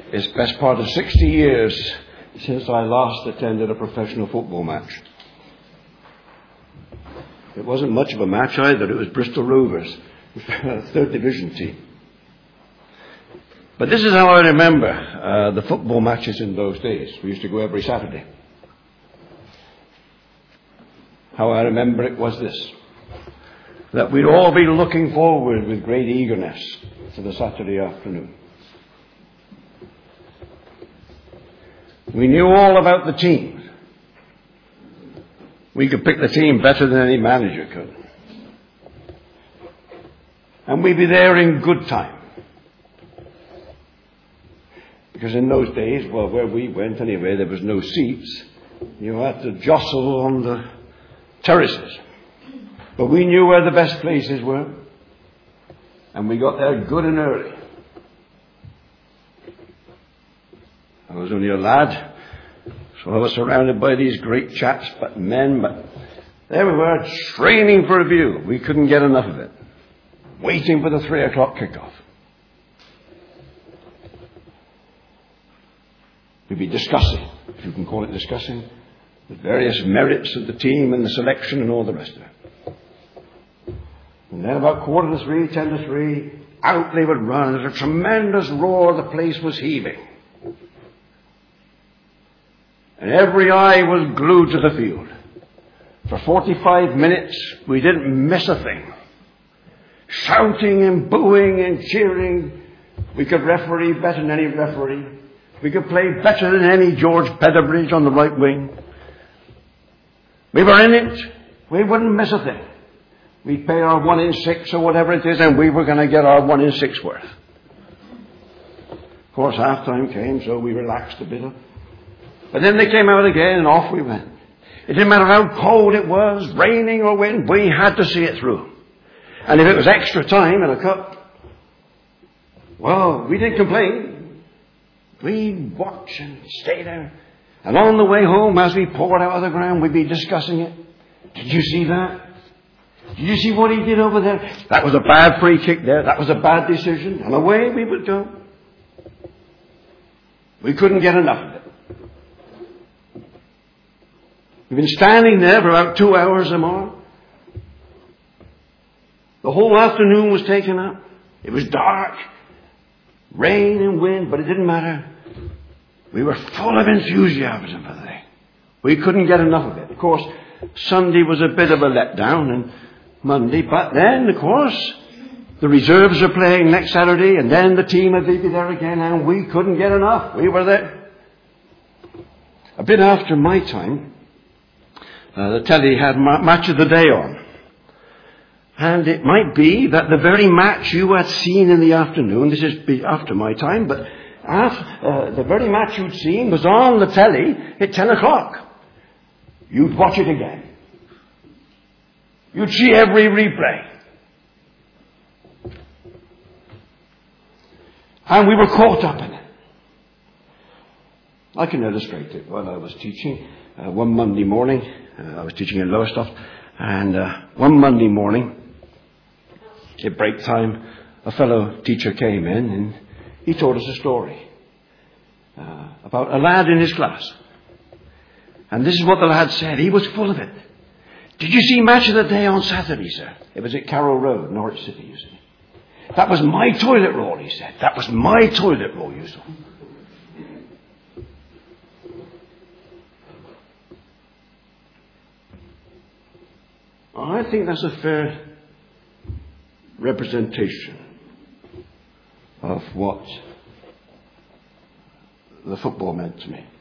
It's best part of 60 years since I last attended a professional football match. It wasn't much of a match either. It was Bristol Rovers, third division team. But this is how I remember the football matches in those days. We used to go every Saturday. How I remember it was this: that we'd all be looking forward with great eagerness to the Saturday afternoon. We knew all about the team. We could pick the team better than any manager could. And we'd be there in good time. Because in those days, well, where we went anyway, there was no seats. You had to jostle on the terraces. But we knew where the best places were. And we got there good and early. I was only a lad, so I was surrounded by these great chaps, but there we were, training for a view. We couldn't get enough of it. Waiting for the 3 o'clock kickoff. We'd be discussing, if you can call it discussing, the various merits of the team and the selection and all the rest of it. And then about 2:45, 2:50, out they would run. There's a tremendous roar. The place was heaving. And every eye was glued to the field. For 45 minutes, we didn't miss a thing. Shouting and booing and cheering. We could referee better than any referee. We could play better than any George Petherbridge on the right wing. We were in it. We wouldn't miss a thing. We'd pay our 1 in 6 or whatever it is, and we were going to get our 1 in 6 worth. Of course, half time came, so we relaxed a bit. But then they came out again, and off we went. It didn't matter how cold it was, raining or wind, we had to see it through. And if it was extra time in a cup, well, we didn't complain. We'd watch and stay there. And on the way home, as we poured out of the ground, we'd be discussing it. Did you see that? Did you see what he did over there? That was a bad free kick there. That was a bad decision. And away we would go. We couldn't get enough of it. We've been standing there for about 2 hours or more. The whole afternoon was taken up. It was dark, rain and wind, but it didn't matter. We were full of enthusiasm for the thing. We couldn't get enough of it. Of course, Sunday was a bit of a letdown, and Monday, but then, of course, the reserves are playing next Saturday, and then the team would be there again, and we couldn't get enough. We were there. A bit after my time, the telly had Match of the Day on. And it might be that the very match you had seen in the afternoon, this is after my time, but the very match you'd seen was on the telly at 10 o'clock. You'd watch it again. You'd see every replay. And we were caught up in it. I can illustrate it while I was teaching. One Monday morning, I was teaching in Lowestoft, and one Monday morning, at break time, a fellow teacher came in and he told us a story about a lad in his class. And this is what the lad said. He was full of it. Did you see Match of the Day on Saturday, sir? It was at Carroll Road, Norwich City, you see. That was my toilet roll, he said. That was my toilet roll, you saw. I think that's a fair representation of what the football meant to me.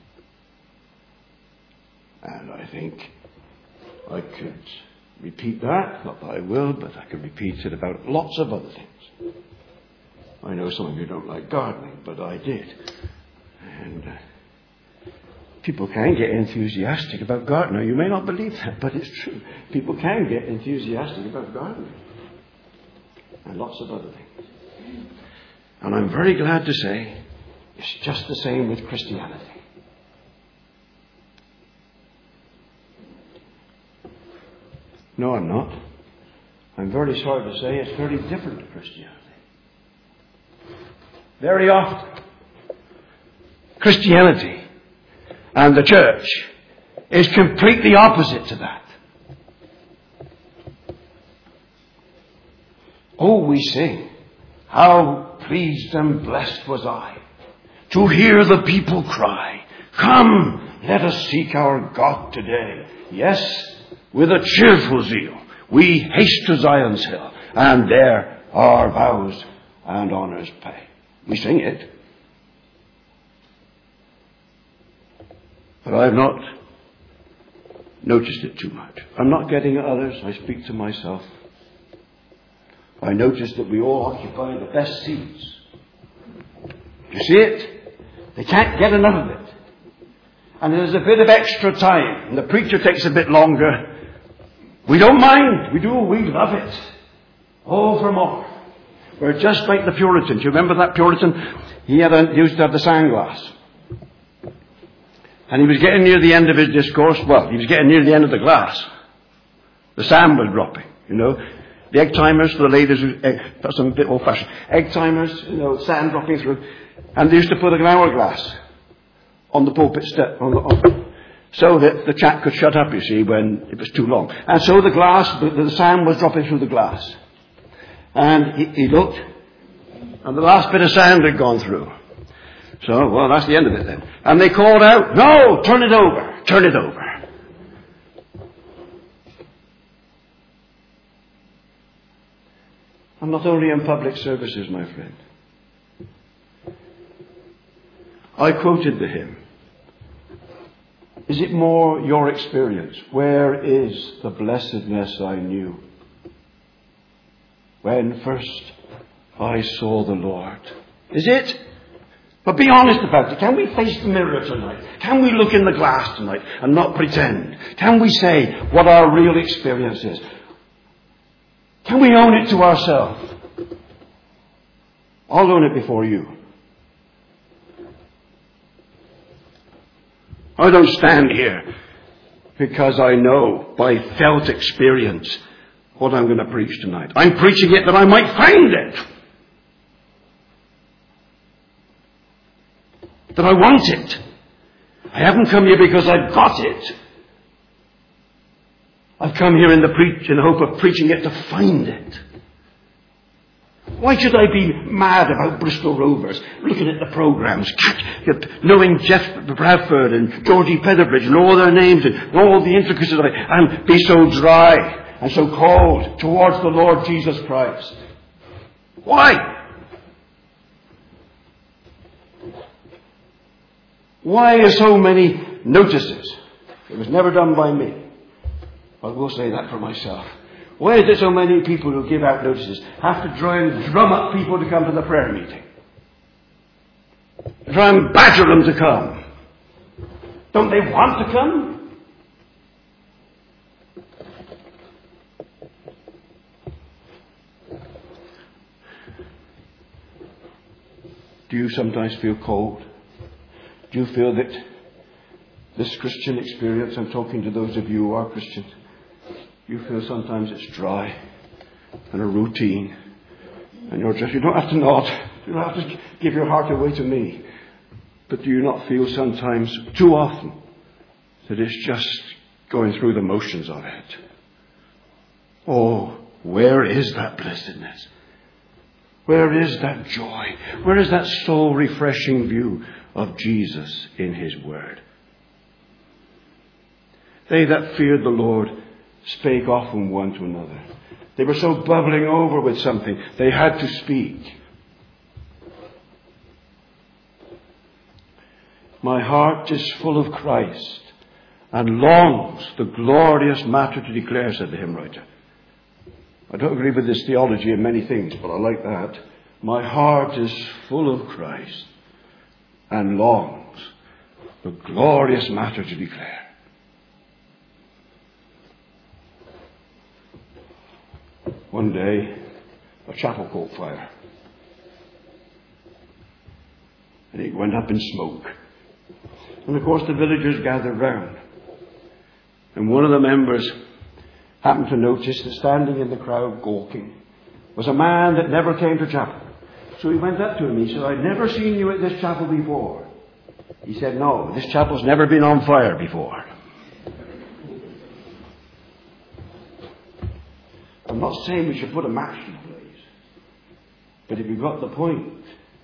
And I think I could repeat that, not that I will, but I could repeat it about lots of other things. I know some of you don't like gardening, but I did. And people can get enthusiastic about gardening. You may not believe that, but it's true. People can get enthusiastic about gardening. And lots of other things. And I'm very glad to say it's just the same with Christianity. No, I'm not. I'm very sorry to say it's very different to Christianity. Very often, Christianity and the church is completely opposite to that. Oh, we sing, how pleased and blessed was I to hear the people cry, come, let us seek our God today. Yes, with a cheerful zeal, we haste to Zion's hill, and there our vows and honours pay. We sing it. But I have not noticed it too much. I'm not getting at others. I speak to myself. I notice that we all occupy the best seats. You see it? They can't get enough of it. And there's a bit of extra time, and the preacher takes a bit longer. We don't mind. We do. We love it. Oh, for more. We're just like the Puritans. You remember that Puritan? He used to have the sand glass. And he was getting near the end of his discourse. Well, he was getting near the end of the glass. The sand was dropping, you know. The egg timers for the ladies, that's a bit old-fashioned. Egg timers, you know, sand dropping through. And they used to put an hourglass on the pulpit step, so that the chap could shut up, you see, when it was too long. And so the sand was dropping through the glass. And he looked, and the last bit of sand had gone through. So, well, that's the end of it then. And they called out, no, turn it over, turn it over. I'm not only in public services, my friend. I quoted the hymn. Is it more your experience? Where is the blessedness I knew when first I saw the Lord? Is it? But be honest about it. Can we face the mirror tonight? Can we look in the glass tonight and not pretend? Can we say what our real experience is? Can we own it to ourselves? I'll own it before you. I don't stand here because I know by felt experience what I'm going to preach tonight. I'm preaching it that I might find it. That I want it. I haven't come here because I've got it. I've come here in the hope of preaching it to find it. Why should I be mad about Bristol Rovers, looking at the programmes, knowing Jeff Bradford and Georgie Petherbridge and all their names and all the intricacies of it, and be so dry and so cold towards the Lord Jesus Christ? Why? Why are so many notices? It was never done by me. I will say that for myself. Why is there so many people who give out notices have to try and drum up people to come to the prayer meeting? Try and badger them to come. Don't they want to come? Do you sometimes feel cold? Do you feel that this Christian experience, I'm talking to those of you who are Christians, you feel sometimes it's dry and a routine, and you don't have to nod, you don't have to give your heart away to me, but do you not feel sometimes, too often, that it's just going through the motions of it? Oh, where is that blessedness? Where is that joy? Where is that soul-refreshing view of Jesus in His Word? They that feared the Lord spake often one to another. They were so bubbling over with something, they had to speak. My heart is full of Christ and longs the glorious matter to declare, said the hymn writer. I don't agree with this theology in many things, but I like that. My heart is full of Christ and longs the glorious matter to declare. One day, a chapel caught fire. And it went up in smoke. And of course the villagers gathered round. And one of the members happened to notice that standing in the crowd gawking was a man that never came to chapel. So he went up to him. He said, I'd never seen you at this chapel before. He said, no, this chapel's never been on fire before. I'm not saying we should put a match in the blaze. But have you got the point?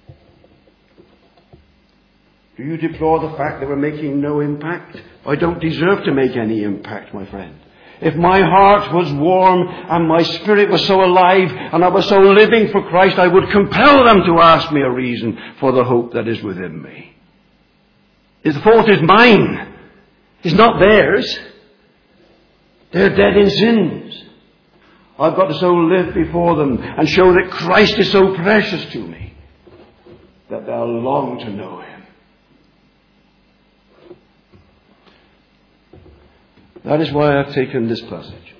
Do you deplore the fact that we're making no impact? I don't deserve to make any impact, my friend. If my heart was warm and my spirit was so alive and I was so living for Christ, I would compel them to ask me a reason for the hope that is within me. The fault is mine. It's not theirs. They're dead in sins. I've got to so live before them and show that Christ is so precious to me that they'll long to know Him. That is why I've taken this passage.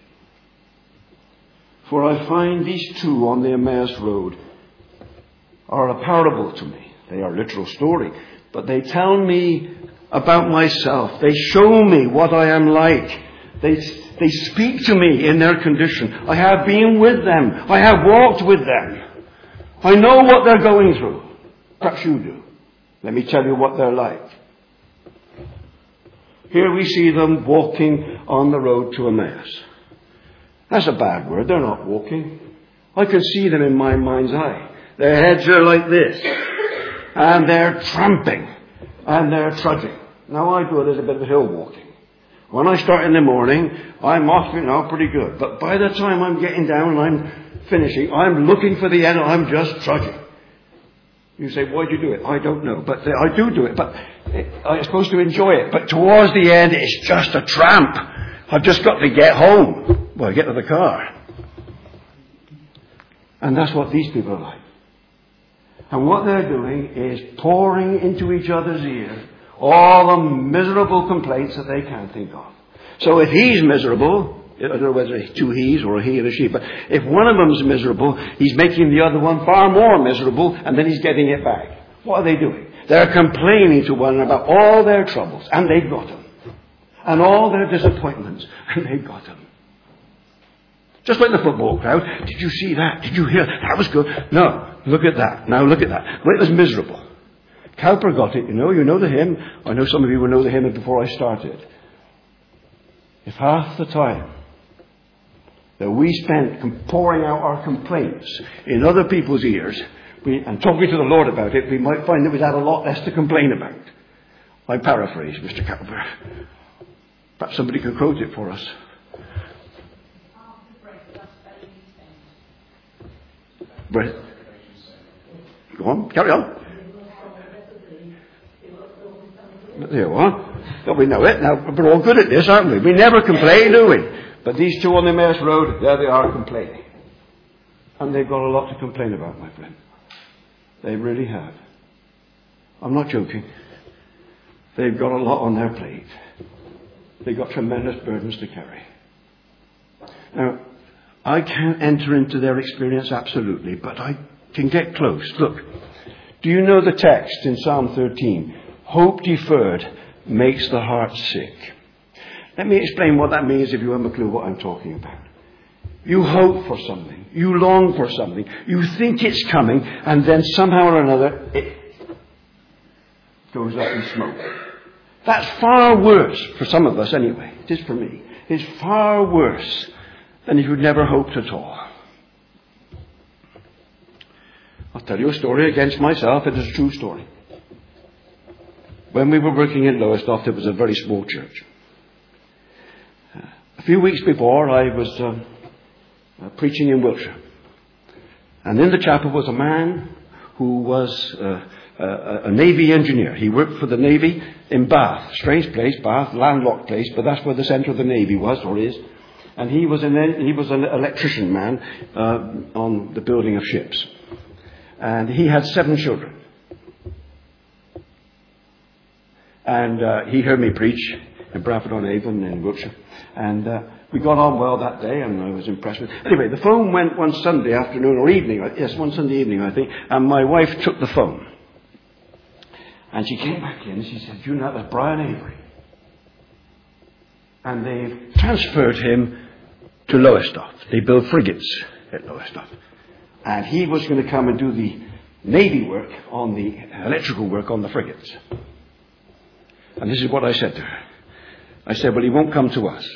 For I find these two on the Emmaus Road are a parable to me. They are a literal story. But they tell me about myself. They show me what I am like. They speak to me in their condition. I have been with them. I have walked with them. I know what they're going through. Perhaps you do. Let me tell you what they're like. Here we see them walking on the road to Emmaus. That's a bad word. They're not walking. I can see them in my mind's eye. Their heads are like this. And they're tramping. And they're trudging. Now I do a little bit of hill walking. When I start in the morning, I'm off, pretty good. But by the time I'm getting down and I'm finishing, I'm looking for the end and I'm just trudging. You say, why do you do it? I don't know. But I do it. But I'm supposed to enjoy it. But towards the end, it's just a tramp. I've just got to get home. Well, get to the car. And that's what these people are like. And what they're doing is pouring into each other's ear all the miserable complaints that they can think of. So if he's miserable, I don't know whether it's two he's or a he and a she, but if one of them's miserable, he's making the other one far more miserable, and then he's getting it back. What are they doing? They're complaining to one another about all their troubles, and they've got them. And all their disappointments, and they've got them. Just like the football crowd. Did you see that? Did you hear that? That was good. No, look at that. Now look at that. Well, it was miserable. Cowper got it, you know the hymn. I know some of you will know the hymn before I started. If half the time that we spent pouring out our complaints in other people's ears and talking to the Lord about it, we might find that we'd had a lot less to complain about. I paraphrase Mr. Cowper. Perhaps somebody could quote it for us. Go on, carry on. There you are. Well, we know it. Now, we're all good at this, aren't we? We never complain, do we? But these two on the Emmaus Road, there they are complaining. And they've got a lot to complain about, my friend. They really have. I'm not joking. They've got a lot on their plate. They've got tremendous burdens to carry. Now, I can't enter into their experience absolutely, but I can get close. Look, do you know the text in Psalm 13? Hope deferred makes the heart sick. Let me explain what that means if you have a clue what I'm talking about. You hope for something. You long for something. You think it's coming, and then somehow or another it goes up in smoke. That's far worse, for some of us anyway. It is for me. It's far worse than if you'd never hoped at all. I'll tell you a story against myself. It is a true story. When we were working in Lowestoft, it was a very small church. A few weeks before, I was preaching in Wiltshire. And in the chapel was a man who was a Navy engineer. He worked for the Navy in Bath. Strange place, Bath, landlocked place, but that's where the centre of the Navy was, or is. And he was an electrician man on the building of ships. And he had 7 children. And he heard me preach in Bradford-on-Avon in Wiltshire. And we got on well that day, and I was impressed with it. Anyway, the phone went one Sunday afternoon or evening. Yes, one Sunday evening, I think. And my wife took the phone. And she came back in and she said, you know, that was Brian Avery. And they've transferred him to Lowestoft. They build frigates at Lowestoft. And he was going to come and do the Navy work on the electrical work on the frigates. And this is what I said to her. I said, well, he won't come to us.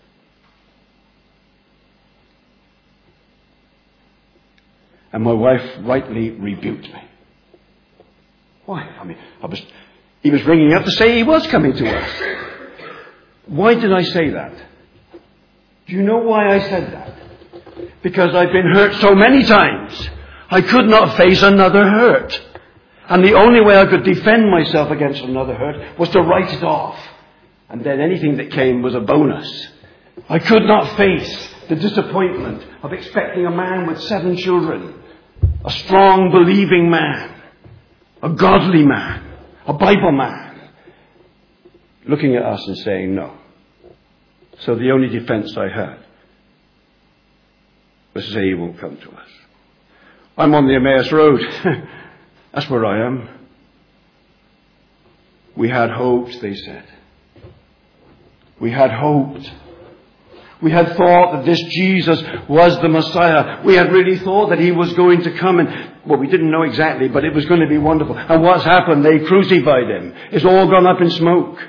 And my wife rightly rebuked me. Why? I mean, he was ringing up to say he was coming to us. Why did I say that? Do you know why I said that? Because I've been hurt so many times. I could not face another hurt. And the only way I could defend myself against another hurt was to write it off. And then anything that came was a bonus. I could not face the disappointment of expecting a man with 7 children, a strong, believing man, a godly man, a Bible man, looking at us and saying no. So the only defense I had was to say he won't come to us. I'm on the Emmaus Road. That's where I am. We had hoped, they said. We had hoped. We had thought that this Jesus was the Messiah. We had really thought that he was going to come and, well, we didn't know exactly, but it was going to be wonderful. And what's happened? They crucified him. It's all gone up in smoke.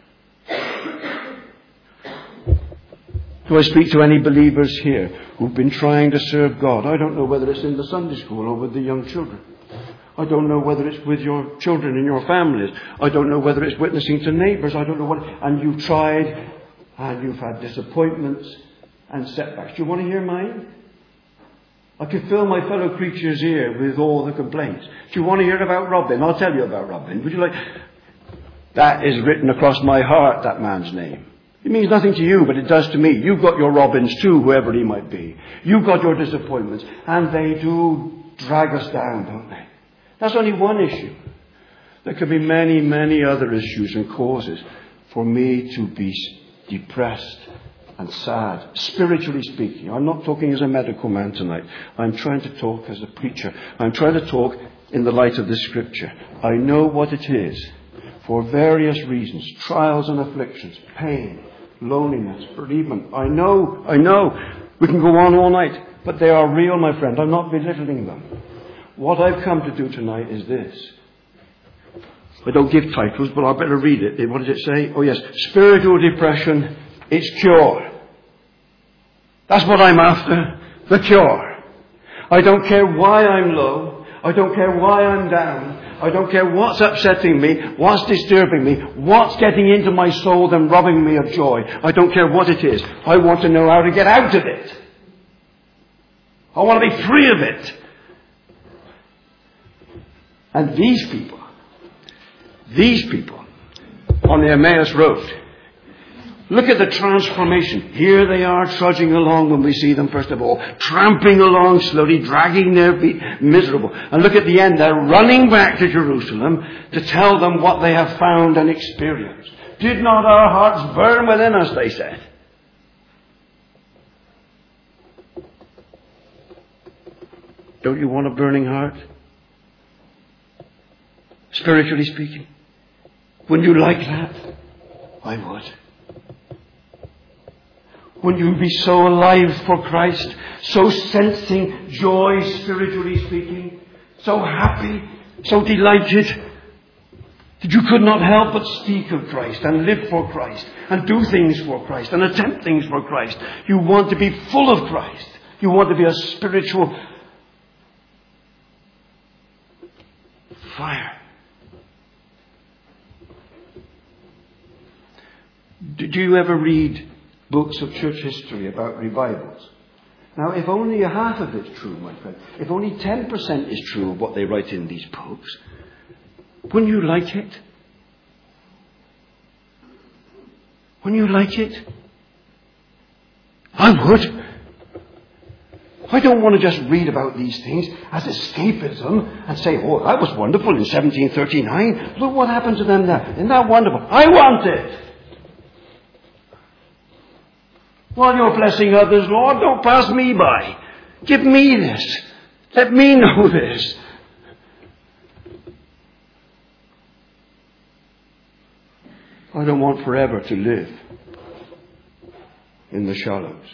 Do I speak to any believers here who've been trying to serve God? I don't know whether it's in the Sunday school or with the young children. I don't know whether it's with your children and your families. I don't know whether it's witnessing to neighbours. I don't know what. And you've tried and you've had disappointments and setbacks. Do you want to hear mine? I could fill my fellow creatures' ear with all the complaints. Do you want to hear about Robin? I'll tell you about Robin. Would you like? That is written across my heart, that man's name. It means nothing to you, but it does to me. You've got your Robins too, whoever he might be. You've got your disappointments. And they do drag us down, don't they? That's only one issue. There could be many, many other issues and causes for me to be depressed and sad, spiritually speaking. I'm not talking as a medical man tonight. I'm trying to talk as a preacher. I'm trying to talk in the light of this scripture. I know what it is for various reasons, trials and afflictions, pain, loneliness, bereavement. I know. We can go on all night, but they are real, my friend. I'm not belittling them. What I've come to do tonight is this. I don't give titles, but I better read it. What does it say? Oh yes, spiritual depression, its cure. That's what I'm after, the cure. I don't care why I'm low. I don't care why I'm down. I don't care what's upsetting me, what's disturbing me, what's getting into my soul and robbing me of joy. I don't care what it is. I want to know how to get out of it. I want to be free of it. And these people on the Emmaus Road, look at the transformation. Here they are trudging along when we see them first of all, tramping along slowly, dragging their feet, miserable. And look at the end, they're running back to Jerusalem to tell them what they have found and experienced. Did not our hearts burn within us, they said. Don't you want a burning heart? Spiritually speaking. Wouldn't you like that? I would. Wouldn't you be so alive for Christ, so sensing joy, spiritually speaking, so happy, so delighted, that you could not help but speak of Christ and live for Christ and do things for Christ and attempt things for Christ? You want to be full of Christ. You want to be a spiritual fire. Do you ever read books of church history about revivals? Now, if only half of it's true, my friend, if only 10% is true of what they write in these books, wouldn't you like it? Wouldn't you like it? I would. I don't want to just read about these things as escapism and say, oh, that was wonderful in 1739. Look what happened to them there. Isn't that wonderful? I want it. While you're blessing others, Lord, don't pass me by. Give me this. Let me know this. I don't want forever to live in the shallows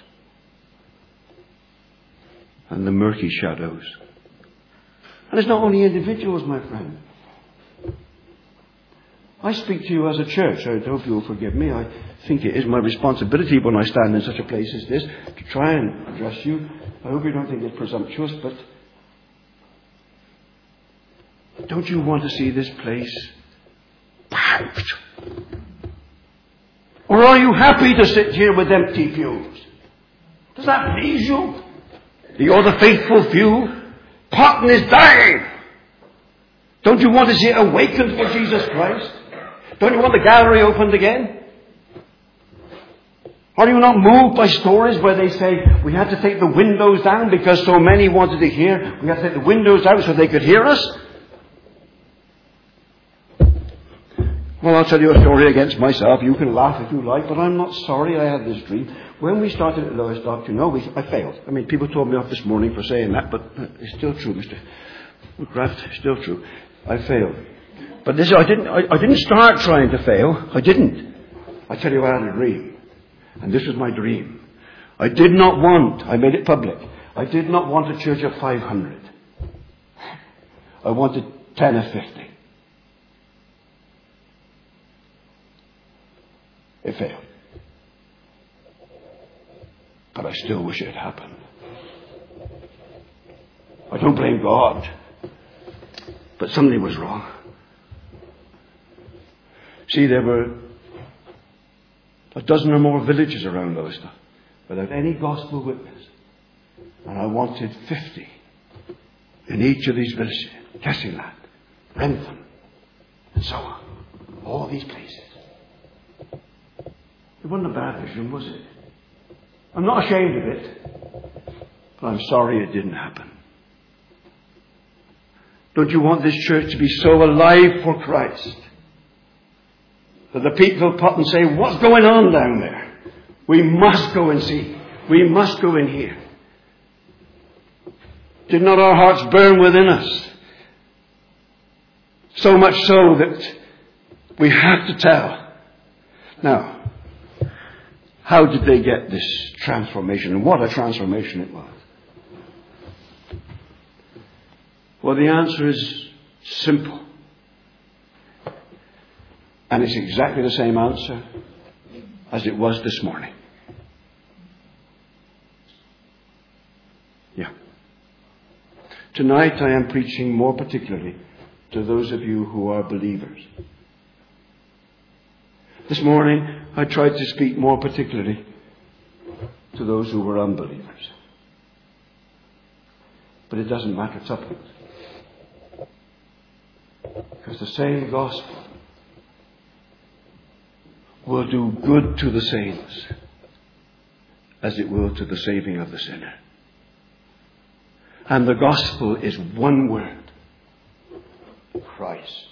and the murky shadows. And it's not only individuals, my friend. I speak to you as a church. I hope you'll forgive me. I think it is my responsibility when I stand in such a place as this to try and address you. I hope you don't think it's presumptuous, but don't you want to see this place packed? Or are you happy to sit here with empty pews? Does that please you? You're the faithful few. Potton is dying. Don't you want to see it awakened for Jesus Christ? Don't you want the gallery opened again? Are you not moved by stories where they say, we had to take the windows down because so many wanted to hear? We had to take the windows out so they could hear us? Well, I'll tell you a story against myself. You can laugh if you like, but I'm not sorry I had this dream. When we started at Lowestoft, you know, I failed. I mean, people told me off this morning for saying that, but it's still true, Mr. Woodcraft. It's still true. I failed. But this, I didn't start trying to fail. I didn't. I tell you, I had a dream. And this was my dream. I made it public. I did not want a church of 500. I wanted 10 or 50. It failed. But I still wish it had happened. I don't blame God. But something was wrong. See, there were a dozen or more villages around Lowestoft without any gospel witness. And I wanted 50 in each of these villages. Kessingland, Rentham, and so on. All these places. It wasn't a bad vision, was it? I'm not ashamed of it. But I'm sorry it didn't happen. Don't you want this church to be so alive for Christ that the people of Potton say, what's going on down there? We must go and see. We must go and hear. Did not our hearts burn within us? So much so that we have to tell. Now, how did they get this transformation? And what a transformation it was. Well, the answer is simple. And it's exactly the same answer as it was this morning. Yeah. Tonight I am preaching more particularly to those of you who are believers. This morning I tried to speak more particularly to those who were unbelievers. But it doesn't matter, it's up to us. Because the same gospel will do good to the saints as it will to the saving of the sinner. And the gospel is one word: Christ.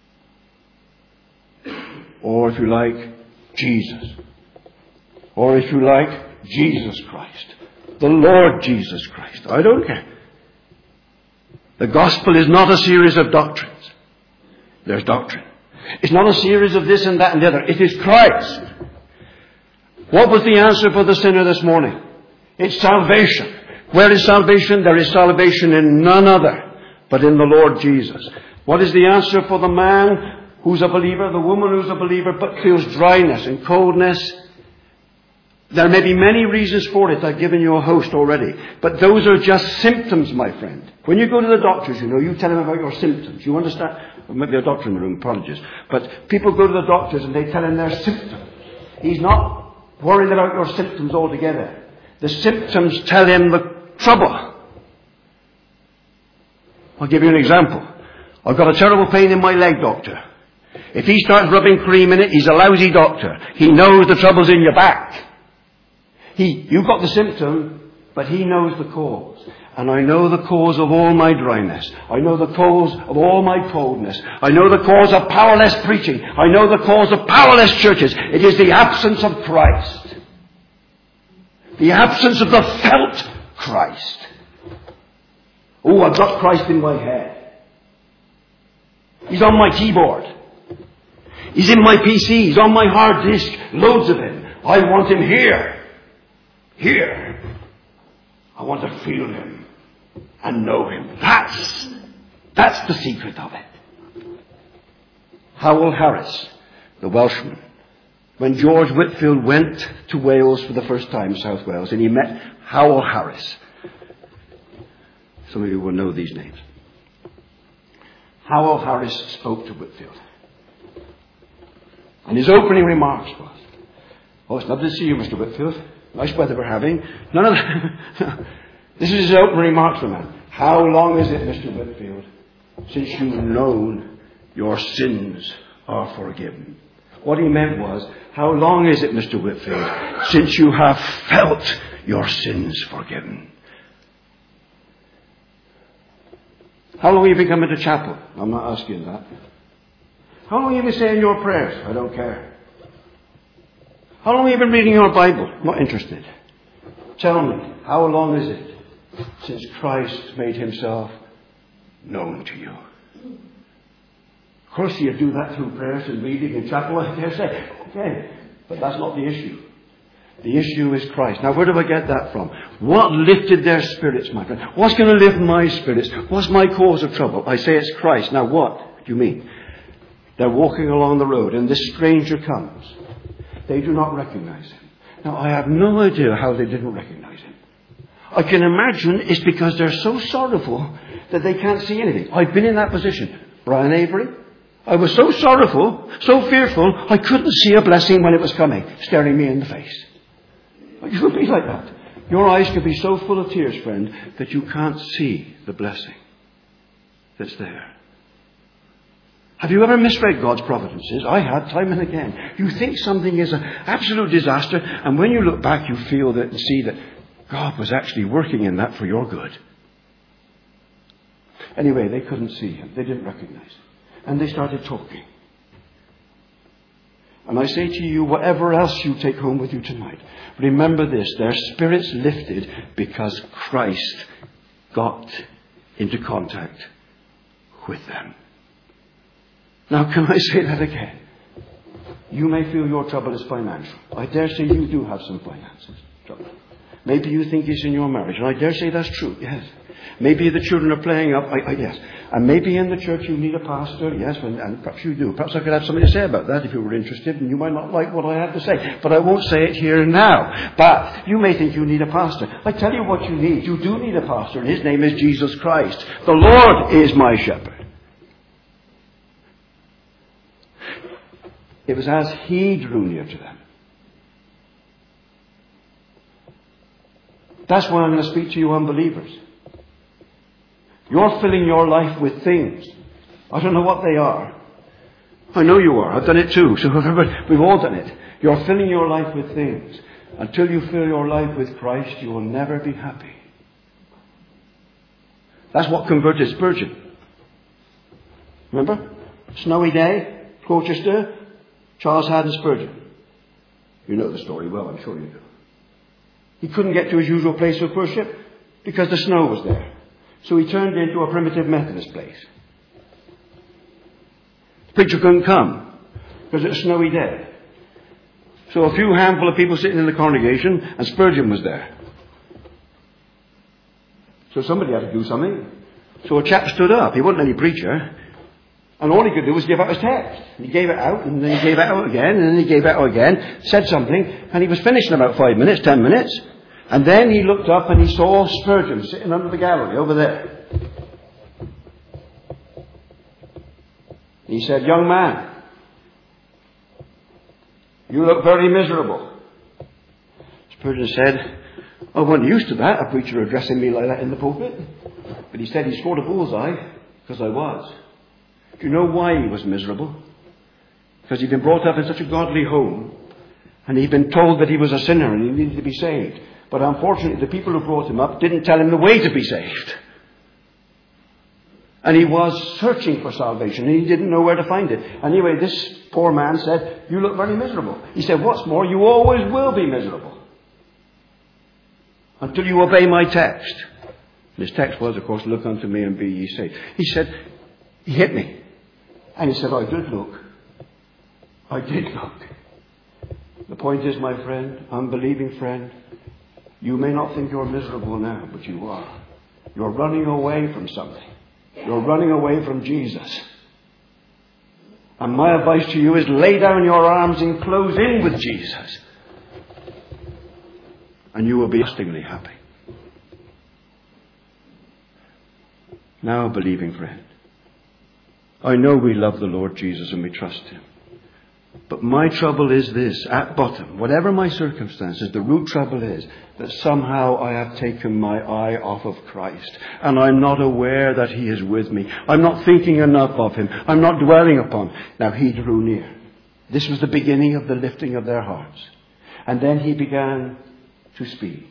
Or if you like, Jesus. Or if you like, Jesus Christ. The Lord Jesus Christ. I don't care. The gospel is not a series of doctrines. There's doctrine. It's not a series of this and that and the other. It is Christ. What was the answer for the sinner this morning? It's salvation. Where is salvation? There is salvation in none other but in the Lord Jesus. What is the answer for the man who's a believer, the woman who's a believer, but feels dryness and coldness? There may be many reasons for it. I've given you a host already. But those are just symptoms, my friend. When you go to the doctors, you tell them about your symptoms. You understand? There might be a doctor in the room, apologies. But people go to the doctors and they tell him their symptoms. He's not worried about your symptoms altogether. The symptoms tell him the trouble. I'll give you an example. I've got a terrible pain in my leg, doctor. If he starts rubbing cream in it, he's a lousy doctor. He knows the trouble's in your back. You've got the symptom, but he knows the cause. And I know the cause of all my dryness. I know the cause of all my coldness. I know the cause of powerless preaching. I know the cause of powerless churches. It is the absence of Christ. The absence of the felt Christ. Oh, I've got Christ in my head. He's on my keyboard. He's in my PC. He's on my hard disk. Loads of him. I want him here. Here. I want to feel him and know him. That's the secret of it. Howell Harris, the Welshman. When George Whitfield went to Wales for the first time, South Wales, and he met Howell Harris. Some of you will know these names. Howell Harris spoke to Whitfield. And his opening remarks was, "Oh, it's lovely to see you, Mr. Whitfield. Nice weather we're having." None of that. This is his opening remarks for a man. "How long is it, Mr. Whitfield, since you've known your sins are forgiven?" What he meant was, how long is it, Mr. Whitfield, since you have felt your sins forgiven? How long have you been coming to chapel? I'm not asking that. How long have you been saying your prayers? I don't care. How long have you been reading your Bible? Not interested. Tell me, how long is it since Christ made himself known to you? Of course, you do that through prayers and reading in chapel, I dare say. Okay, but that's not the issue. The issue is Christ. Now, where do I get that from? What lifted their spirits, my friend? What's going to lift my spirits? What's my cause of trouble? I say it's Christ. Now, what do you mean? They're walking along the road, and this stranger comes. They do not recognize him. Now, I have no idea how they didn't recognize him. I can imagine it's because they're so sorrowful that they can't see anything. I've been in that position. Brian Avery, I was so sorrowful, so fearful, I couldn't see a blessing when it was coming, staring me in the face. You could be like that. Your eyes could be so full of tears, friend, that you can't see the blessing that's there. Have you ever misread God's providences? I had, time and again. You think something is an absolute disaster, and when you look back, you feel that and see that God was actually working in that for your good. Anyway, they couldn't see him. They didn't recognize him. And they started talking. And I say to you, whatever else you take home with you tonight, remember this, their spirits lifted because Christ got into contact with them. Now, can I say that again? You may feel your trouble is financial. I dare say you do have some finances trouble. Maybe you think it's in your marriage, and I dare say that's true, yes. Maybe the children are playing up, yes. And maybe in the church you need a pastor, yes, and perhaps you do. Perhaps I could have something to say about that if you were interested, and you might not like what I have to say. But I won't say it here and now. But you may think you need a pastor. I tell you what you need. You do need a pastor, and his name is Jesus Christ. The Lord is my shepherd. It was as he drew near to them. That's why I'm going to speak to you unbelievers. You're filling your life with things. I don't know what they are. I know you are. I've done it too. So we've all done it. You're filling your life with things. Until you fill your life with Christ, you will never be happy. That's what converted Spurgeon. Remember? Snowy day, Colchester, Charles Haddon Spurgeon. You know the story well, I'm sure you do. He couldn't get to his usual place of worship because the snow was there. So he turned into a primitive Methodist place. The preacher couldn't come because it was a snowy day. So a few handful of people sitting in the congregation, and Spurgeon was there. So somebody had to do something. So a chap stood up. He wasn't any preacher. And all he could do was give out his text. And he gave it out, and then he gave it out again, and then he gave it out again, said something, and he was finished in about 5 minutes, 10 minutes. And then he looked up and he saw Spurgeon sitting under the gallery over there. He said, "Young man, you look very miserable." Spurgeon said, "I wasn't used to that, a preacher addressing me like that in the pulpit." But he said he scored a bullseye, because I was. Do you know why he was miserable? Because he'd been brought up in such a godly home, and he'd been told that he was a sinner and he needed to be saved. But unfortunately, the people who brought him up didn't tell him the way to be saved. And he was searching for salvation, and he didn't know where to find it. Anyway, this poor man said, "You look very miserable." He said, "What's more, you always will be miserable until you obey my text." And his text was, of course, "Look unto me and be ye saved." He said, he hit me. And he said, "I did look. I did look." The point is, my friend, unbelieving friend, you may not think you're miserable now, but you are. You're running away from something. You're running away from Jesus. And my advice to you is lay down your arms and close in with Jesus. And you will be lastingly happy. Now, believing friend, I know we love the Lord Jesus and we trust Him. But my trouble is this, at bottom, whatever my circumstances, the root trouble is that somehow I have taken my eye off of Christ. And I'm not aware that He is with me. I'm not thinking enough of Him. I'm not dwelling upon. Now He drew near. This was the beginning of the lifting of their hearts. And then He began to speak.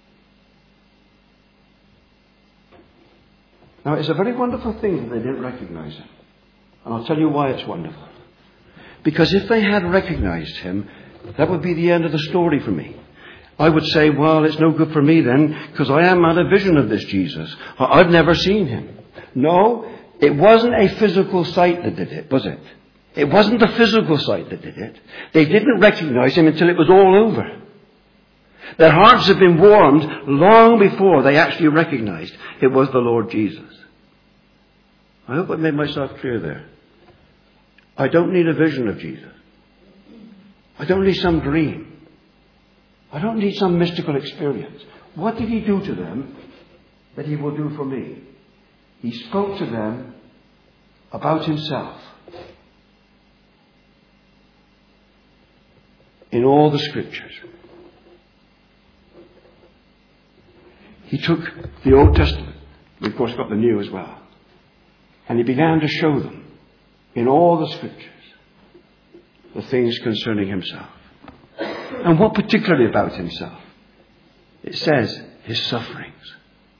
Now it's a very wonderful thing that they didn't recognize Him. And I'll tell you why it's wonderful. Because if they had recognized Him, that would be the end of the story for me. I would say, well, it's no good for me then, because I haven't had a vision of this Jesus. I've never seen Him. No, it wasn't a physical sight that did it, was it? It wasn't the physical sight that did it. They didn't recognize Him until it was all over. Their hearts had been warmed long before they actually recognized it was the Lord Jesus. I hope I made myself clear there. I don't need a vision of Jesus. I don't need some dream. I don't need some mystical experience. What did He do to them that He will do for me? He spoke to them about Himself. In all the Scriptures. He took the Old Testament. We of course got the New as well. And He began to show them in all the Scriptures the things concerning Himself. And what particularly about Himself? It says His sufferings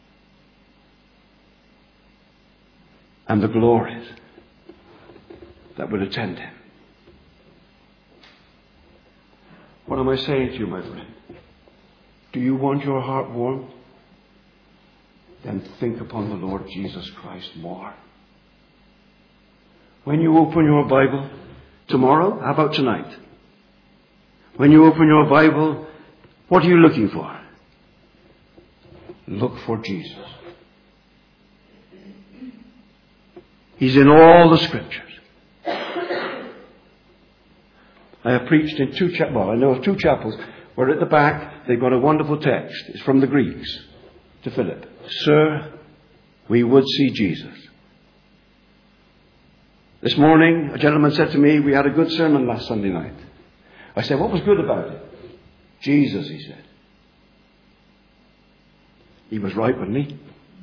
and the glories that would attend Him. What am I saying to you, my friend? Do you want your heart warmed? Then think upon the Lord Jesus Christ more. When you open your Bible tomorrow, how about tonight? When you open your Bible, what are you looking for? Look for Jesus. He's in all the Scriptures. I have preached in two chapels. Well, I know of two chapels where at the back they've got a wonderful text. It's from the Greeks to Philip. Sir, we would see Jesus. This morning, a gentleman said to me, we had a good sermon last Sunday night. I said, what was good about it? Jesus, he said. He was right, wasn't he?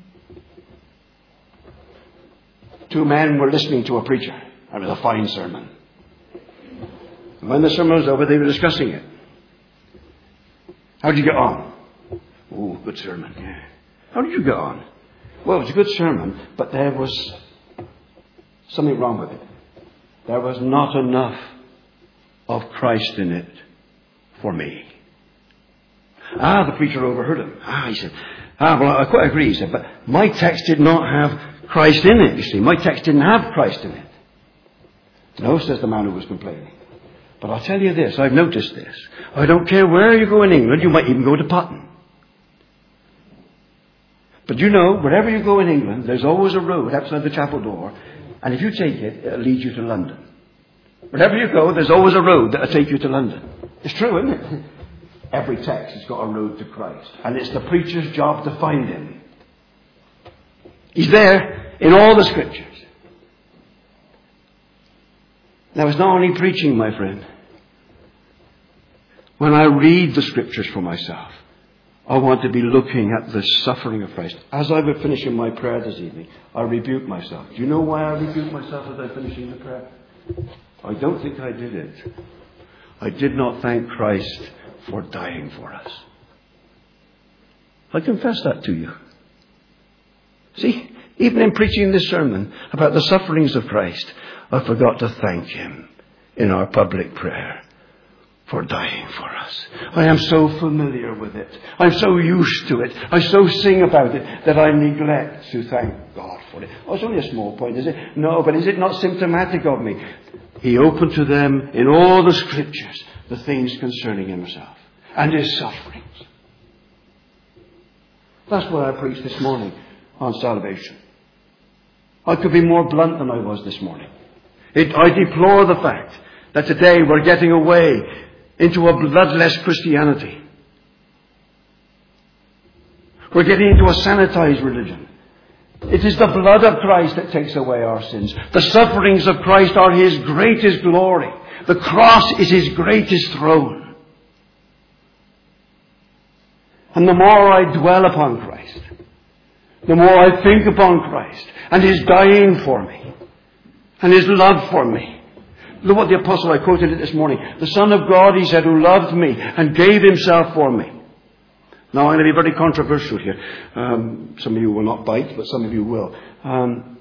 Two men were listening to a preacher. It was a fine sermon. And when the sermon was over, they were discussing it. How did you get on? Oh, good sermon. Yeah. How did you get on? Well, it was a good sermon, but there was something wrong with it. There was not enough of Christ in it for me. The preacher overheard him. He said, well, I quite agree. He said, but my text did not have Christ in it, you see. My text didn't have Christ in it. No, says the man who was complaining. But I'll tell you this, I've noticed this. I don't care where you go in England, you might even go to Potton. But you know, wherever you go in England, there's always a road outside the chapel door. And if you take it, it'll lead you to London. Wherever you go, there's always a road that'll take you to London. It's true, isn't it? Every text has got a road to Christ. And it's the preacher's job to find Him. He's there in all the Scriptures. Now, it's not only preaching, my friend. When I read the Scriptures for myself, I want to be looking at the suffering of Christ. As I was finishing my prayer this evening, I rebuked myself. Do you know why I rebuked myself as I was finishing the prayer? I don't think I did it. I did not thank Christ for dying for us. I confess that to you. See, even in preaching this sermon about the sufferings of Christ, I forgot to thank Him in our public prayer for dying for us. I am so familiar with it. I'm so used to it. I so sing about it that I neglect to thank God for it. Oh, it's only a small point, is it? No, but is it not symptomatic of me? He opened to them in all the Scriptures the things concerning Himself and His sufferings. That's what I preached this morning on salvation. I could be more blunt than I was this morning. I deplore the fact that today we're getting away into a bloodless Christianity. We're getting into a sanitized religion. It is the blood of Christ that takes away our sins. The sufferings of Christ are His greatest glory. The cross is His greatest throne. And the more I dwell upon Christ, the more I think upon Christ and His dying for me and His love for me. Look what the apostle, I quoted it this morning. The Son of God, he said, who loved me and gave Himself for me. Now, I'm going to be very controversial here. Some of you will not bite, but some of you will. I'm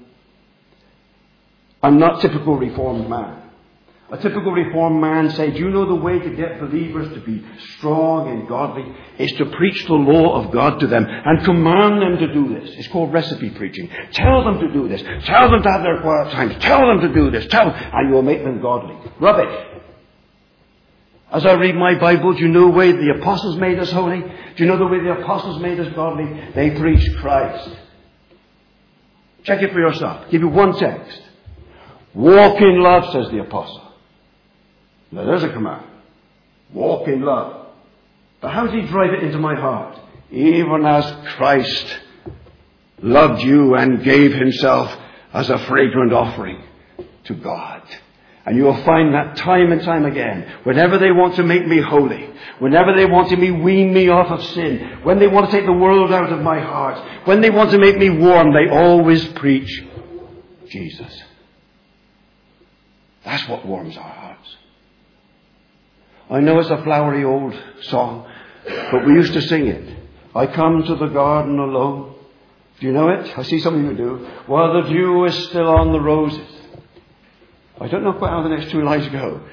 not a typical Reformed man. A typical Reformed man says, you know the way to get believers to be strong and godly is to preach the law of God to them and command them to do this. It's called recipe preaching. Tell them to do this. Tell them to have their quiet times. Tell them to do this. And you will make them godly. Rubbish. As I read my Bible, do you know the way the apostles made us holy? Do you know the way the apostles made us godly? They preached Christ. Check it for yourself. Give you one text. Walk in love, says the apostle. Now there's a command. Walk in love. But how did He drive it into my heart? Even as Christ loved you and gave Himself as a fragrant offering to God. And you will find that time and time again. Whenever they want to make me holy, whenever they want to wean me off of sin, when they want to take the world out of my heart, when they want to make me warm, they always preach Jesus. That's what warms our hearts. I know it's a flowery old song, but we used to sing it. I come to the garden alone. Do you know it? I see some of you do. While the dew is still on the roses. I don't know quite how the next two lines go.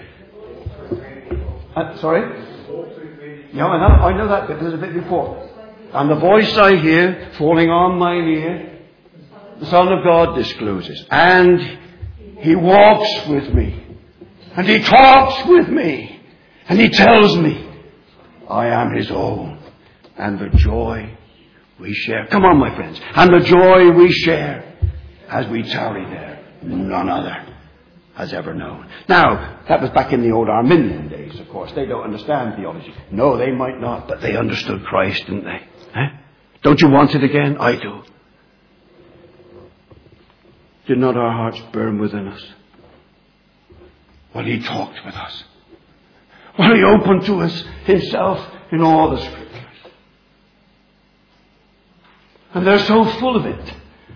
Sorry? Yeah, I know that bit. There's a bit before. And the voice I hear falling on my ear, the Son of God discloses. And He walks with me. And He talks with me. And He tells me I am His own. And the joy we share. Come on, my friends. And the joy we share as we tarry there. None other has ever known. Now, that was back in the old Arminian days, of course. They don't understand theology. No, they might not, but they understood Christ, didn't they? Don't you want it again? I do. Did not our hearts burn within us while He talked with us? While He opened to us Himself in all the Scriptures? And they're so full of it.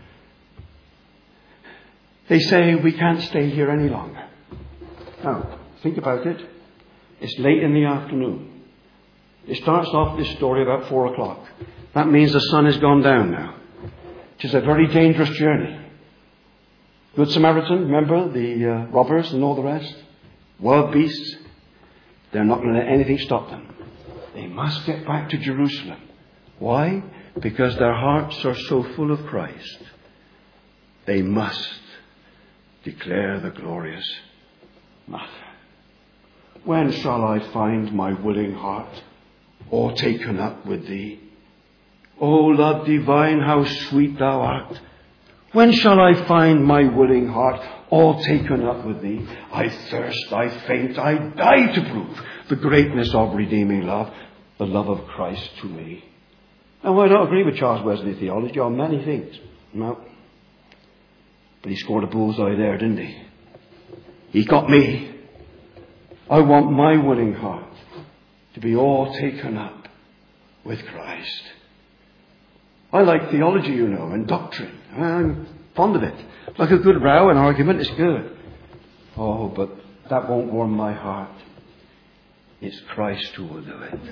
They say we can't stay here any longer. Now, think about it. It's late in the afternoon. It starts off this story about 4 o'clock. That means the sun has gone down now. Which is a very dangerous journey. Good Samaritan, remember the robbers and all the rest? Wild beasts. They're not going to let anything stop them. They must get back to Jerusalem. Why? Because their hearts are so full of Christ. They must declare the glorious matter. When shall I find my willing heart all taken up with Thee? O love divine, how sweet Thou art. When shall I find my willing heart all taken up with Thee? I thirst, I faint, I die to prove the greatness of redeeming love, the love of Christ to me. Now, I don't agree with Charles Wesley theology on many things. No. But he scored a bullseye there, didn't he? He got me. I want my willing heart to be all taken up with Christ. I like theology, you know, and doctrine. I'm fond of it. Like a good row and argument is good. Oh, but that won't warm my heart. It's Christ who will do it.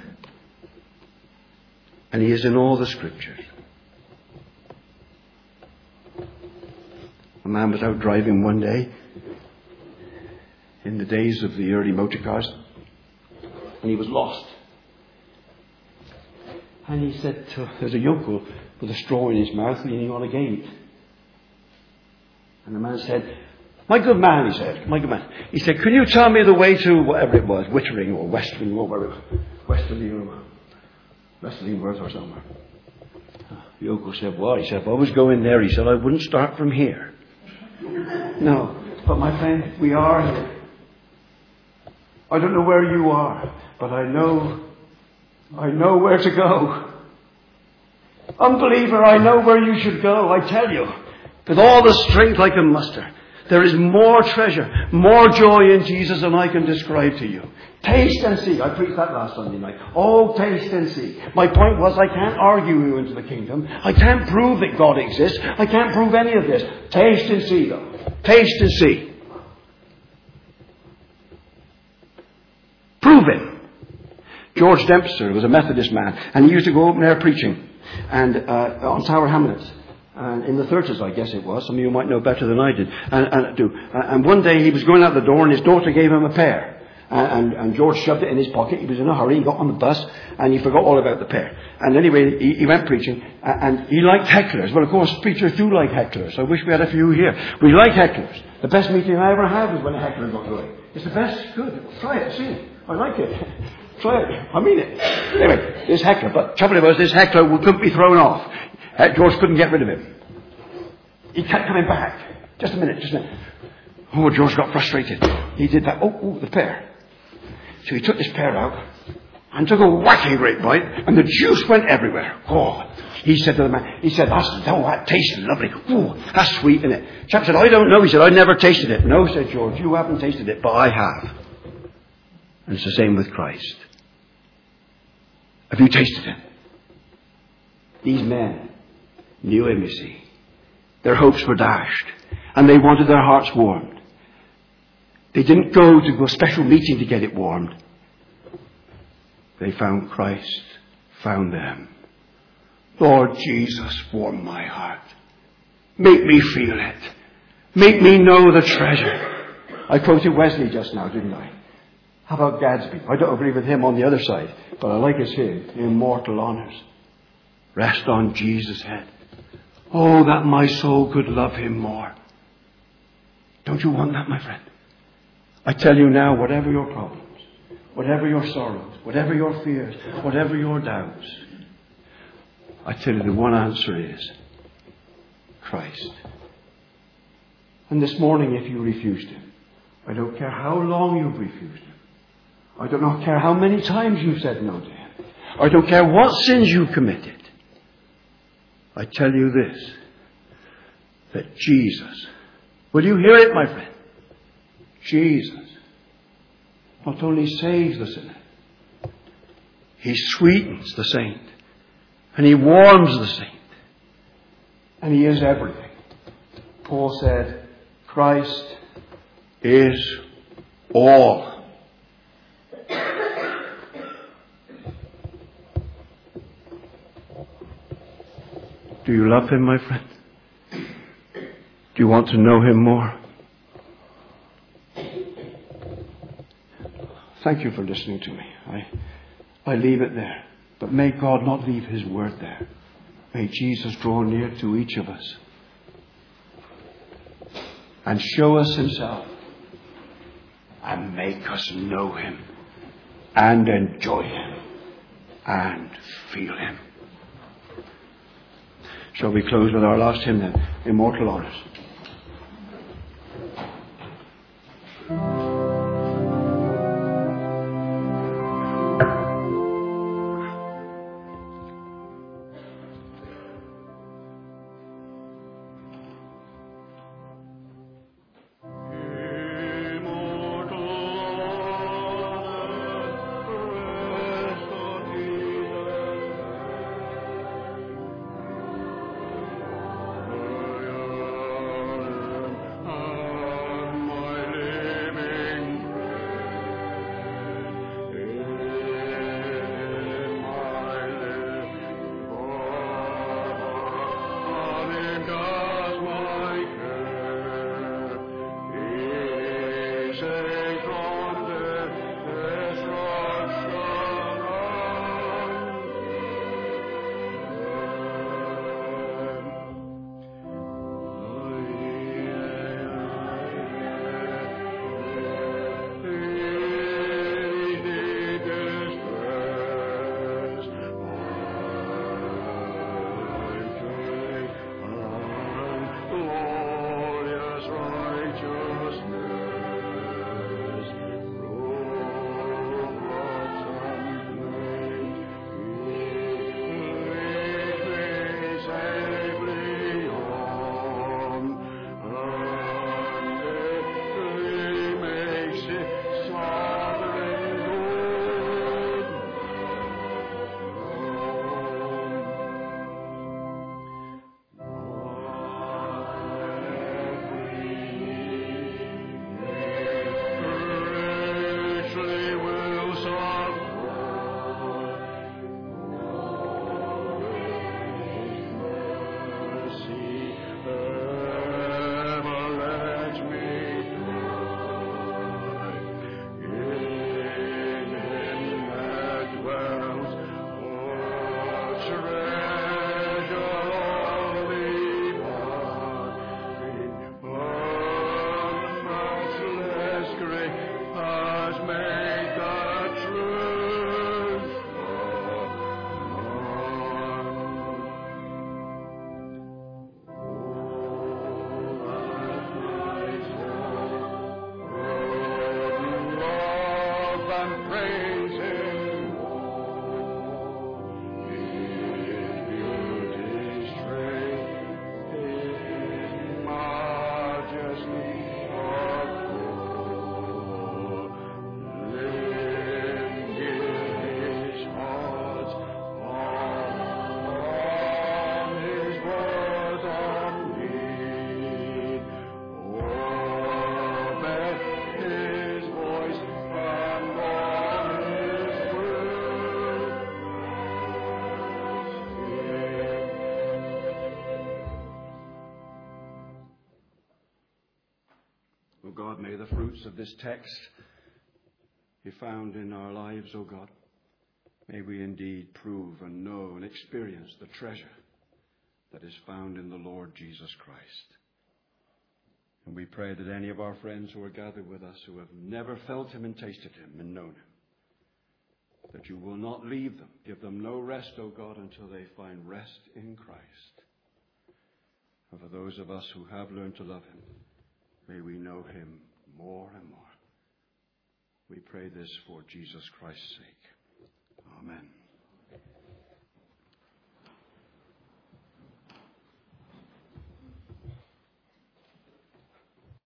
And He is in all the Scriptures. A man was out driving one day in the days of the early motor cars, and he was lost. And he said, there's a yokel with a straw in his mouth leaning on a gate. And the man said, my good man, he said, my good man. He said, can you tell me the way to whatever it was, Wittering or Westering or whatever, Westlingworth or somewhere. The yokel said, well, he said, if I was going there, he said, I wouldn't start from here. No, But my friend, we are here. I don't know where you are, but I know where to go. Unbeliever, I know where you should go, I tell you. With all the strength I can muster. There is more treasure, more joy in Jesus than I can describe to you. Taste and see. I preached that last Sunday night. Oh, taste and see. My point was I can't argue you into the kingdom. I can't prove that God exists. I can't prove any of this. Taste and see, though. Taste and see. Prove it. George Dempster was a Methodist man, and he used to go open air preaching and on Tower Hamlets. And in the 30s, I guess it was. Some of you might know better than I did. And one day he was going out the door, and his daughter gave him a pear. And George shoved it in his pocket. He was in a hurry. He got on the bus, and he forgot all about the pear. And anyway, he went preaching, and he liked hecklers. Well, of course, preachers do like hecklers. I wish we had a few here. We like hecklers. The best meeting I ever had was when a heckler got going. It's the best. Good. Try it. See it. I like it. Try it. I mean it. Anyway, this heckler. But the trouble was, this heckler couldn't be thrown off. George couldn't get rid of him. He kept coming back. Just a minute. Oh, George got frustrated. He did that. Oh, the pear. So he took this pear out and took a whacking great bite, and the juice went everywhere. Oh, he said to the man, that tastes lovely. Oh, that's sweet, isn't it? Chap said, I don't know. He said, I never tasted it. No, said George, you haven't tasted it, but I have. And it's the same with Christ. Have you tasted him? These men knew him, you see. Their hopes were dashed, and they wanted their hearts warmed. They didn't go to a special meeting to get it warmed. They found Christ, found them. Lord Jesus, warm my heart. Make me feel it. Make me know the treasure. I quoted Wesley just now, didn't I? How about Gadsby? I don't agree with him on the other side, but I like his hymn, Immortal Honours. Rest on Jesus' head. Oh, that my soul could love him more. Don't you want that, my friend? I tell you now, whatever your problems, whatever your sorrows, whatever your fears, whatever your doubts, I tell you the one answer is Christ. And this morning, if you refused him, I don't care how long you've refused him. I don't care how many times you've said no to him. I don't care what sins you've committed. I tell you this, that Jesus, will you hear it, my friend? Jesus not only saves the sinner, he sweetens the saint, and he warms the saint, and he is everything. Paul said, Christ is all. Do you love him, my friend? Do you want to know him more? Thank you for listening to me. I leave it there. But may God not leave his word there. May Jesus draw near to each of us and show us himself and make us know him and enjoy him and feel him. Shall we close with our last hymn then? Immortal Honours. Of this text be found in our lives, O God. May we indeed prove and know and experience the treasure that is found in the Lord Jesus Christ. And we pray that any of our friends who are gathered with us who have never felt him and tasted him and known him, that you will not leave them, give them no rest, O God, until they find rest in Christ. And for those of us who have learned to love him, may we know him more and more. We pray this for Jesus Christ's sake. Amen.